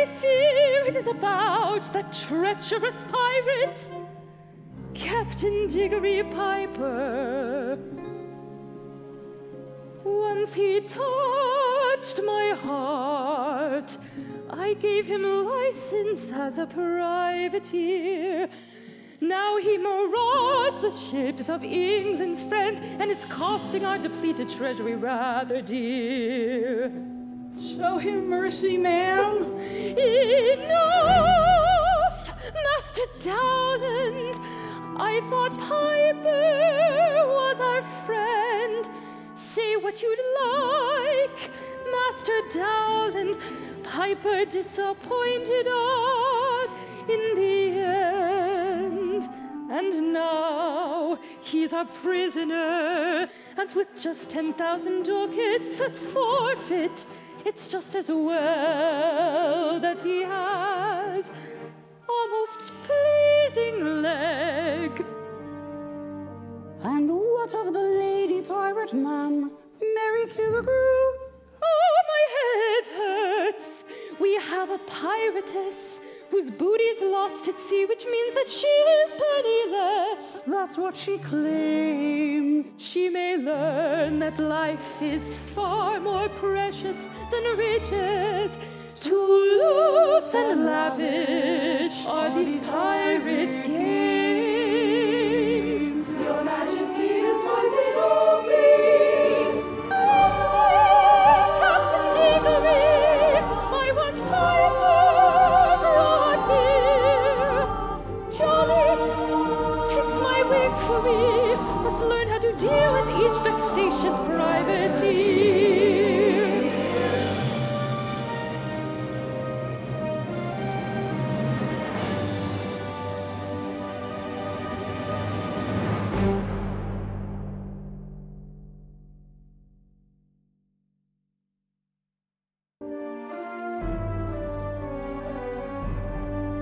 I fear it is about that treacherous pirate, Captain Diggory Piper. Once he touched my heart, I gave him license as a privateer. Now he marauds the ships of England's friends, and it's costing our depleted treasury rather dear. Show him mercy, ma'am. Enough, Master Dowland. I thought Piper was our friend. Say what you'd like, Master Dowland. Piper disappointed us in the end. And now he's our prisoner, and with just 10,000 ducats as forfeit, it's just as well that he has a most pleasing leg. And what of the lady pirate, ma'am? Mary Killigrew? Oh, my head hurts. We have a piratess whose booty's lost at sea, which means that she is penniless. That's what she claims. She may learn that life is far more precious than riches. Too loose and lavish are these pirate games.